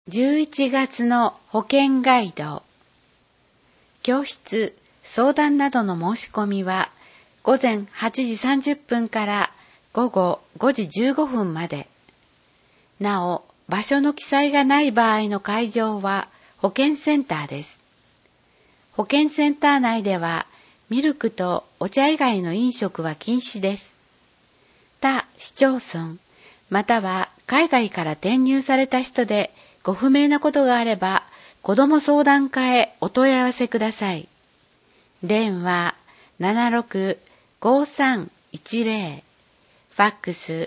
11月の保健ガイド。教室、相談などの申し込みは午前8時30分から午後5時15分まで。なお、場所の記載がない場合の会場は保健センターです。保健センター内ではミルクとお茶以外の飲食は禁止です。他市町村、または海外から転入された人でご不明なことがあれば、子ども相談課へお問い合わせください。電話76-5310、ファックス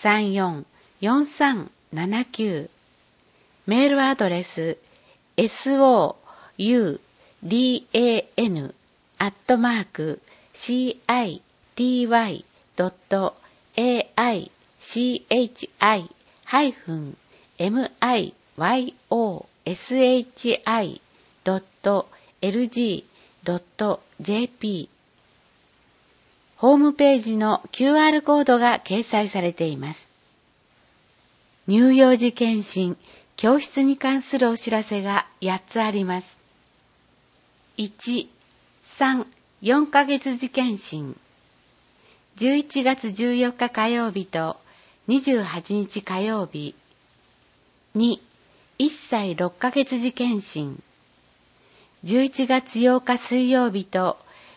344379、メールアドレス southwaishi.myshi.lg.jp ホームページの QR コードが掲載されています。乳幼児健診、教室に関するお知らせが8つあります。1、3、4ヶ月児健診。11月14日火曜日と28日火曜日。2、1歳6ヶ月児健診。11月8日水曜日と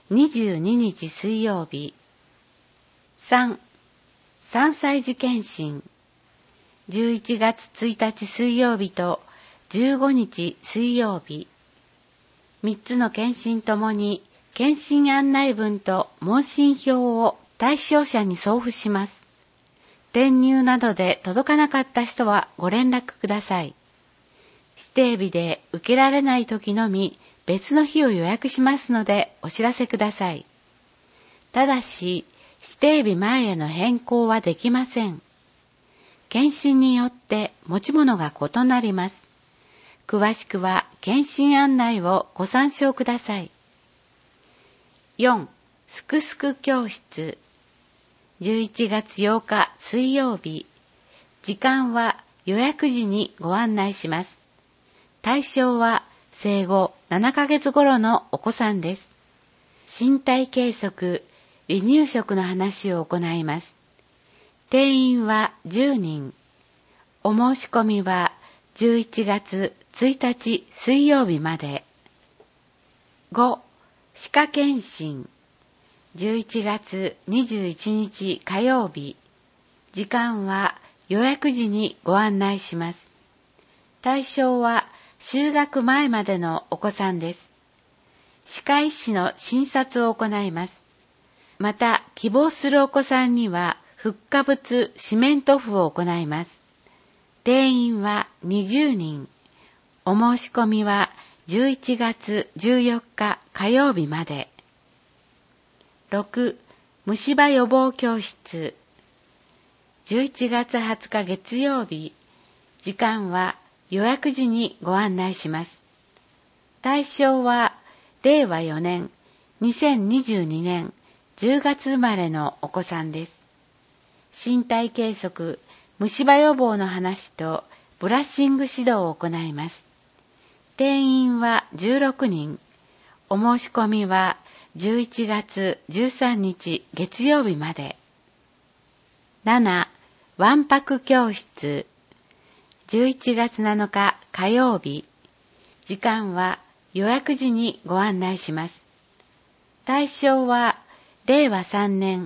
22日水曜日。3、3歳児健診。11月1日水曜日と15日水曜日。3つの健診ともに健診案内文と問診票を対象者に送付します。転入などで届かなかった人はご連絡ください。指定日で受けられない時のみ別の日を予約しますのでお知らせください。ただし、指定日前への変更はできません。検診によって持ち物が異なります。詳しくは検診案内をご参照ください。4、すくすく教室。11月8日水曜日。時間は予約時にご案内します。対象は生後7ヶ月頃のお子さんです。身体計測、離乳食の話を行います。定員は10人。お申し込みは11月1日水曜日まで。5、歯科検診。11月21日火曜日。時間は予約時にご案内します。対象は就学前までのお子さんです。歯科医師の診察を行います。また、希望するお子さんには、フッ化物四面塗布を行います。定員は20人。お申し込みは11月14日火曜日まで。6、虫歯予防教室。11月20日月曜日。時間は予約時にご案内します。対象は令和4年2022年10月生まれのお子さんです。身体計測、虫歯予防の話とブラッシング指導を行います。定員は16人。お申し込みは11月13日月曜日まで。7、わんぱく教室。11月7日火曜日。時間は予約時にご案内します。対象は令和3年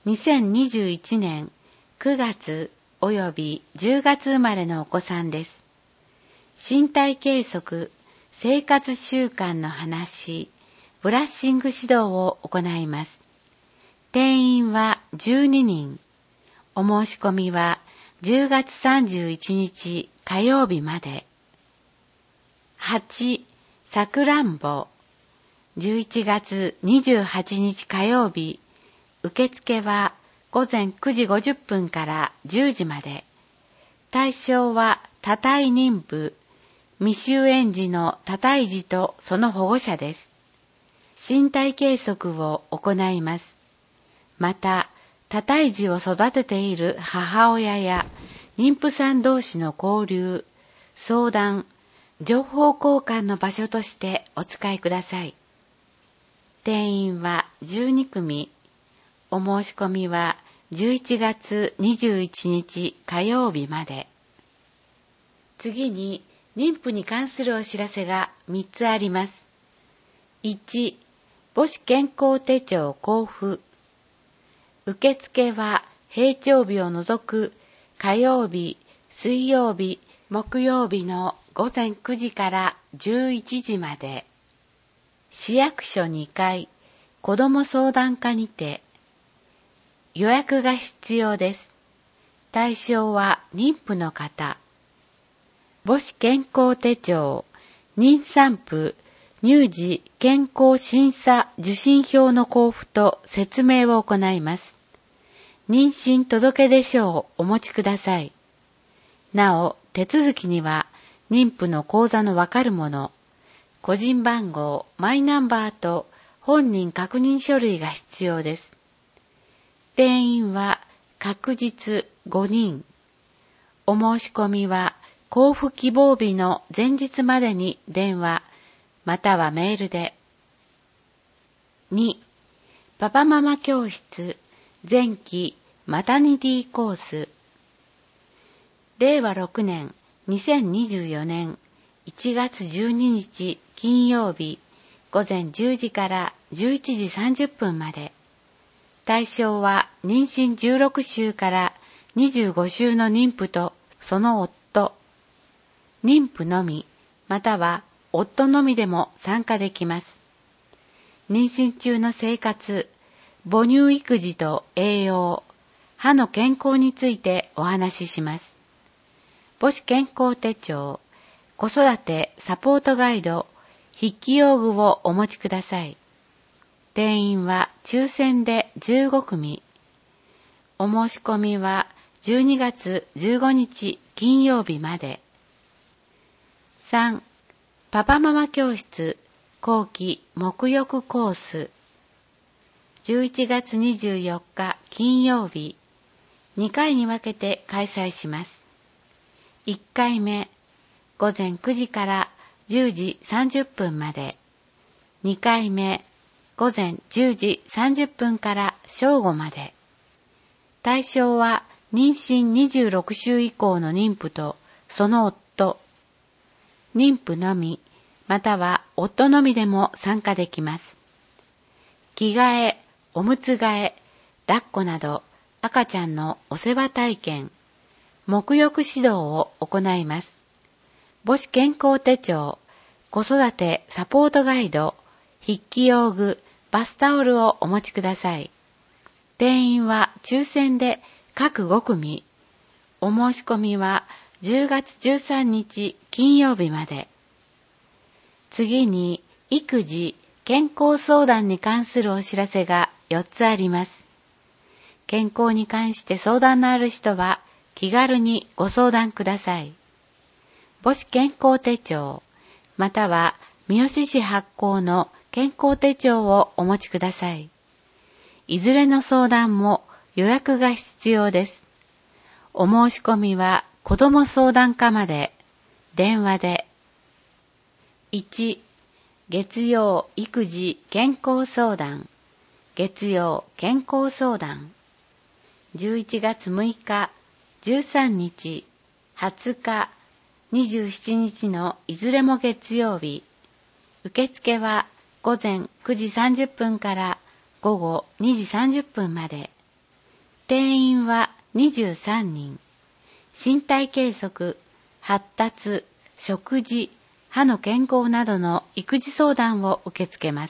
2021年9月および10月生まれのお子さんです。身体計測、生活習慣の話、ブラッシング指導を行います。定員は12人。お申し込みは10月31日火曜日まで。8、さくらんぼ。11月28日火曜日。受付は午前9時50分から10時まで。対象は多胎妊婦、未就園児の多胎児とその保護者です。身体計測を行います。また、多胎児を育てている母親や妊婦さん同士の交流、 相談、情報交換の場所としてお使いください。定員は12組。お申し込みは11月21日火曜日まで。次に、妊婦に関するお知らせが3つあります。1、母子健康手帳交付。受付は平常日を除く火曜日、水曜日、木曜日の午前9時から11時まで。市役所2階、子ども相談課にて。予約が必要です。対象は妊婦の方。母子健康手帳、妊産婦、乳児健康審査受診票の交付と説明を行います。妊娠届出書をお持ちください。なお、手続きには妊婦の口座のわかるもの、個人番号、マイナンバーと本人確認書類が必要です。定員は確実5人。お申し込みは交付希望日の前日までに電話、またはメールで。2、パパママ教室前期マタニティコース。令和6年2024年1月12日金曜日午前10時から11時30分まで。対象は妊娠16週から25週の妊婦とその夫。妊婦のみ、または夫のみでも参加できます。妊娠中の生活、母乳育児と栄養、歯の健康についてお話しします。母子健康手帳、子育てサポートガイド、筆記用具をお持ちください。定員は抽選で15組。お申し込みは12月15日金曜日まで。3、パパママ教室後期沐浴コース。11月24日金曜日、2回に分けて開催します。1回目、午前9時から10時30分まで。2回目、午前10時30分から正午まで。対象は妊娠26週以降の妊婦とその夫。妊婦のみ、または夫のみでも参加できます。着替え、おむつ替え、抱っこなど赤ちゃんのお世話体験、沐浴指導を行います。母子健康手帳、子育てサポートガイド、筆記用具、バスタオルをお持ちください。定員は抽選で各5組。お申し込みは10月13日金曜日まで。次に、育児、健康相談に関するお知らせが4つあります。健康に関して相談のある人は気軽にご相談ください。母子健康手帳、または三好市発行の健康手帳をお持ちください。いずれの相談も予約が必要です。お申し込みは子ども相談課まで、電話で。1、月曜育児健康相談、月曜健康相談。11月6日、13日、20日、27日のいずれも月曜日。受付は午前9時30分から午後2時30分まで。定員は23人。身体計測、発達、食事、歯の健康などの育児相談を受け付けます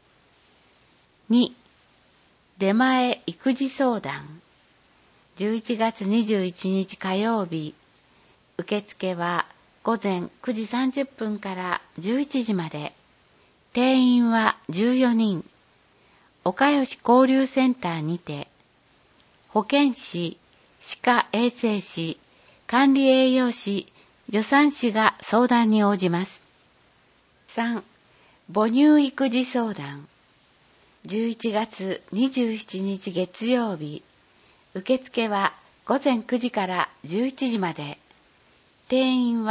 。2、出前育児相談。11月21日火曜日。受付は午前9時30分から11時まで。定員は14人。岡吉交流センターにて、保健師、歯科衛生士、管理栄養士、助産師が相談に応じます。3、母乳育児相談。11月27日月曜日。受付は午前9時から11時まで。定員は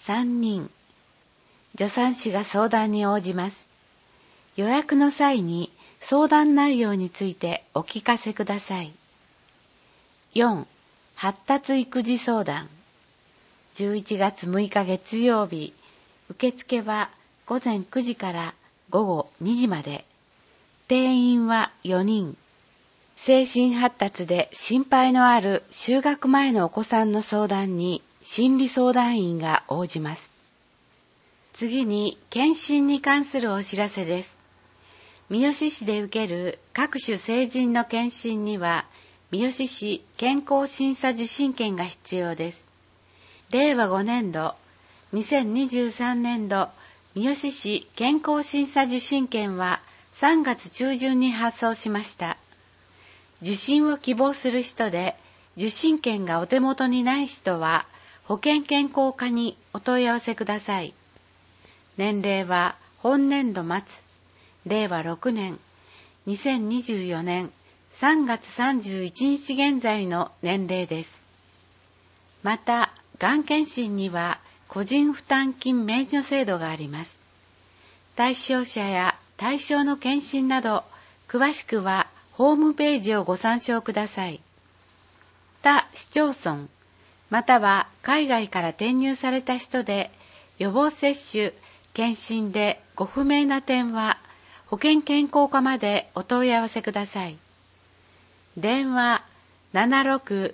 3人。助産師が相談に応じます。予約の際に相談内容についてお聞かせください。4. 発達育児相談。11月6日月曜日、受付は午前9時から午後2時まで。定員は4人。精神発達で心配のある就学前のお子さんの相談に心理相談員が応じます。次に検診に関するお知らせです。三好市で受ける各種成人の検診には三好市健康審査受診券が必要です。令和5年度、2023年度三好市健康審査受診券は3月中旬に発送しました。受診を希望する人で受診券がお手元にない人は保健健康課にお問い合わせください。年齢は本年度末、令和6年、2024年3月31日現在の年齢です。また、がん検診には個人負担金免除制度があります。対象者や対象の検診など、詳しくはホームページをご参照ください。他市町村、または海外から転入された人で予防接種、検診でご不明な点は保健健康課までお問い合わせください。電話 76-5880、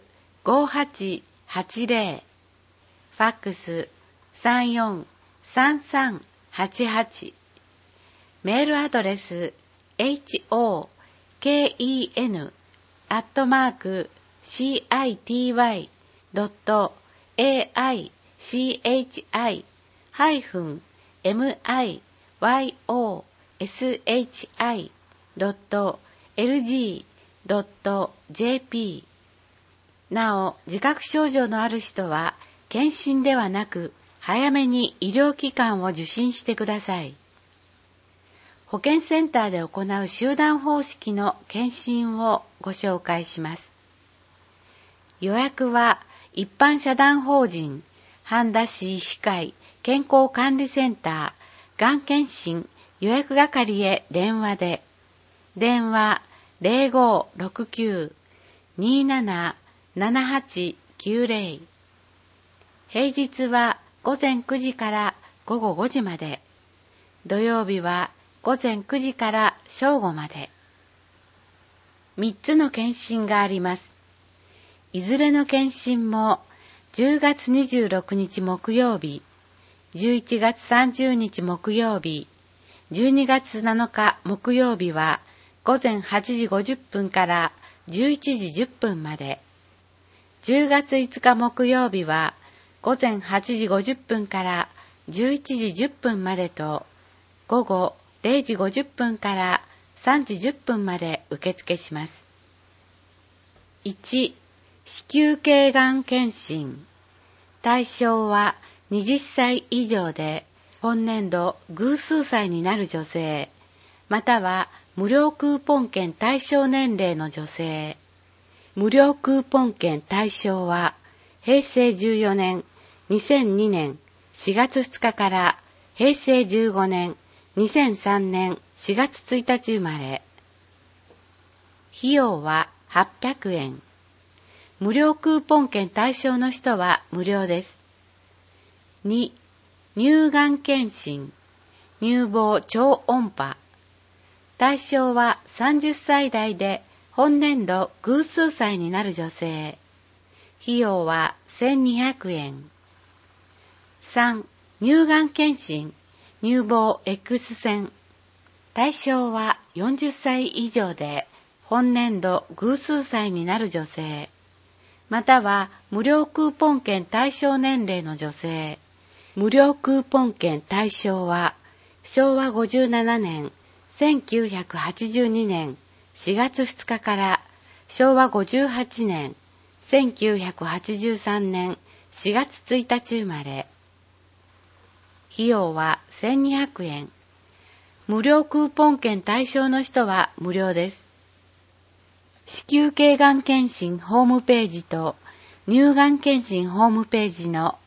ファックス 343388、メールアドレス hoken@city-miyoshi.lg.jp。 なお、自覚症状のある人は検診ではなく早めに医療機関を受診してください。保健センターで行う集団方式の検診をご紹介します。予約は一般社団法人半田市医師会健康管理センターがん検診予約係へ電話で、電話 0569-277890、平日は午前9時から午後5時まで、土曜日は午前9時から正午まで。3つの検診があります。いずれの検診も10月26日木曜日、11月30日木曜日、12月7日木曜日は午前8時50分から11時10分まで。10月5日木曜日は午前8時50分から11時10分までと、午後0時50分から3時10分まで受付します。1、子宮頸がん検診。対象は20歳以上で、本年度偶数歳になる女性、または無料クーポン券対象年齢の女性。無料クーポン券対象は、平成14年、2002年4月2日から平成15年、2003年4月1日生まれ。費用は800円。無料クーポン券対象の人は無料です。2、乳がん検診、乳房超音波。対象は30歳代で本年度偶数歳になる女性。費用は1200円。3、乳がん検診、乳房 X 線。対象は40歳以上で本年度偶数歳になる女性、または無料クーポン券対象年齢の女性。無料クーポン券対象は昭和57年、1982年4月2日から昭和58年、1983年4月1日生まれ。費用は1200円。無料クーポン券対象の人は無料です。子宮頸がん検診ホームページと乳がん検診ホームページの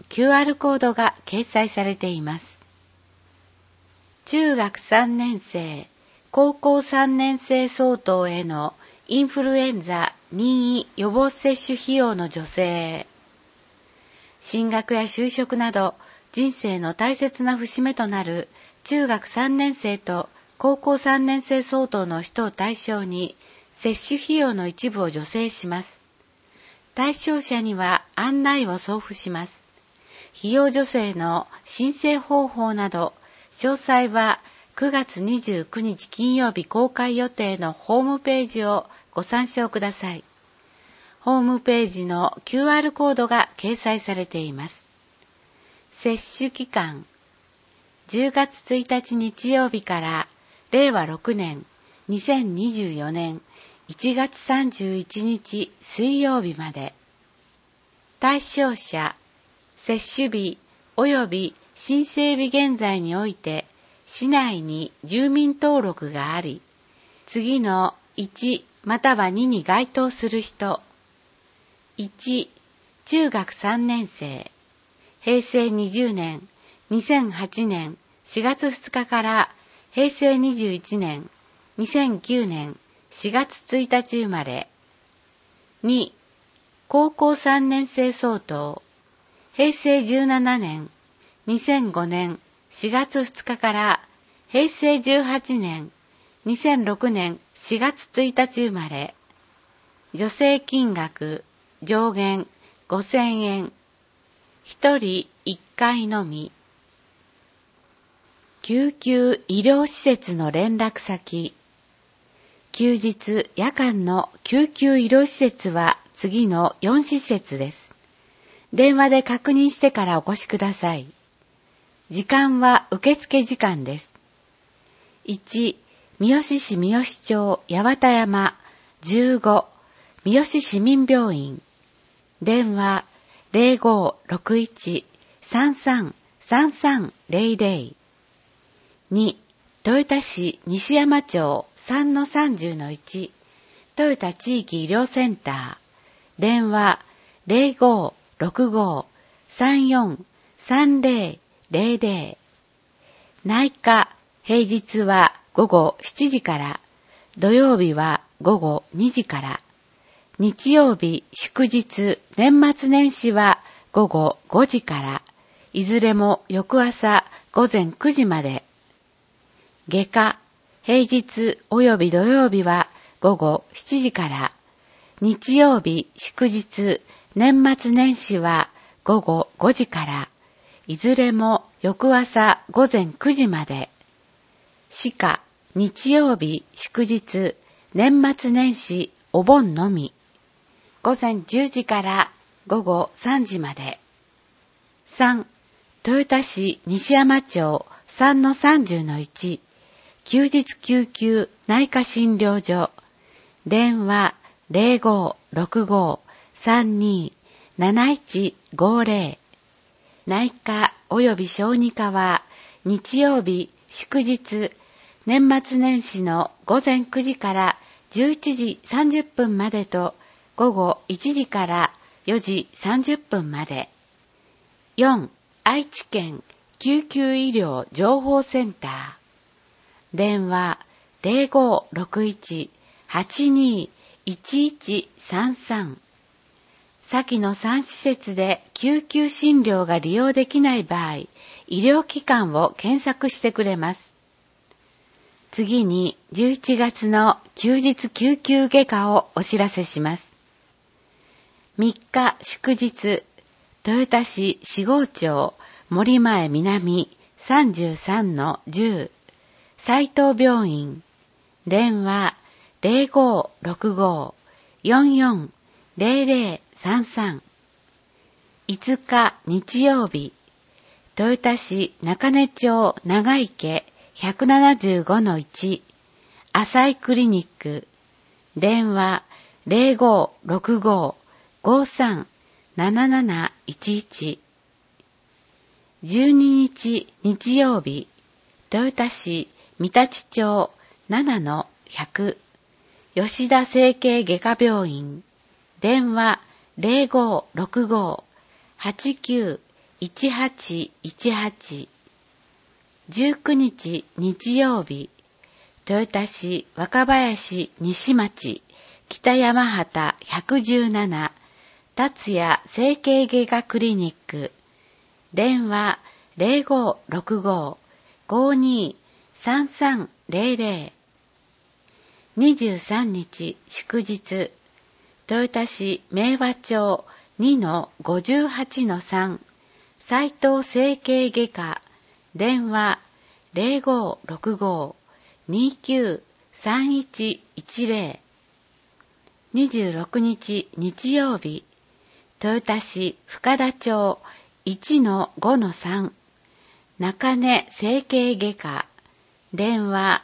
QR コードが掲載されています。中学3年生、高校3年生相当へのインフルエンザ任意予防接種費用の助成へ。進学や就職など人生の大切な節目となる中学3年生と高校3年生相当の人を対象に接種費用の一部を助成します。対象者には案内を送付します。費用助成の申請方法など詳細は9月29日金曜日公開予定のホームページをご参照ください。ホームページの QR コードが掲載されています。接種期間10月1日日曜日から令和6年2024年1月31日水曜日まで。対象者接種日及び申請日現在において市内に住民登録があり、次の1または2に該当する人。1、中学3年生。平成20年、2008年4月2日から平成21年、2009年4月1日生まれ。2、高校3年生相当。平成17年、2005年4月2日から平成18年、2006年4月1日生まれ。助成金額上限5000円。1人1回のみ。救急医療施設の連絡先。休日・夜間の救急医療施設は次の4施設です。電話で確認してからお越しください。時間は受付時間です。1、三好市三好町八幡山15三好市民病院。電話0561-33-3300。2、豊田市西山町3-30-1豊田地域医療センター。電話0565-34-3000。内科平日は午後7時から、土曜日は午後2時から、日曜日祝日年末年始は午後5時から、いずれも翌朝午前9時まで。外科平日及び土曜日は午後7時から、日曜日祝日年末年始は午後5時から、いずれも翌朝午前9時まで。歯科日曜日祝日年末年始お盆のみ。午前10時から午後3時まで。3、豊田市西山町3-30-1休日救急内科診療所。電話0565-32-7150。内科及び小児科は日曜日祝日年末年始の午前9時から11時30分までと午後1時から4時30分まで。4、愛知県救急医療情報センター。電話0561-82-1133。先の3施設で救急診療が利用できない場合、医療機関を検索してくれます。次に11月の休日救急外科をお知らせします。3日祝日、豊田市四郷町森前南 33-10 斉藤病院。電話0565-440033。5日日曜日、豊田市中根町長池 175-1 浅井クリニック。電話0565-537711。12日日曜日、豊田市三立町 7-100 吉田整形外科病院。電話0565-89-11 1818。19日日曜日、豊田市若林西町北山畑117達也整形外科クリニック。電話0565-523300。23日祝日、豊田市明和町2-58-3斉藤整形外科。電話0565-293110。26日日曜日、豊田市深田町1-5-3中根整形外科。電話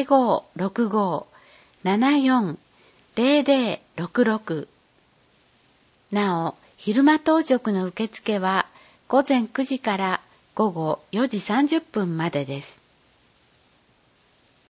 0565-740066。なお、昼間当直の受付は午前9時から午後4時30分までです。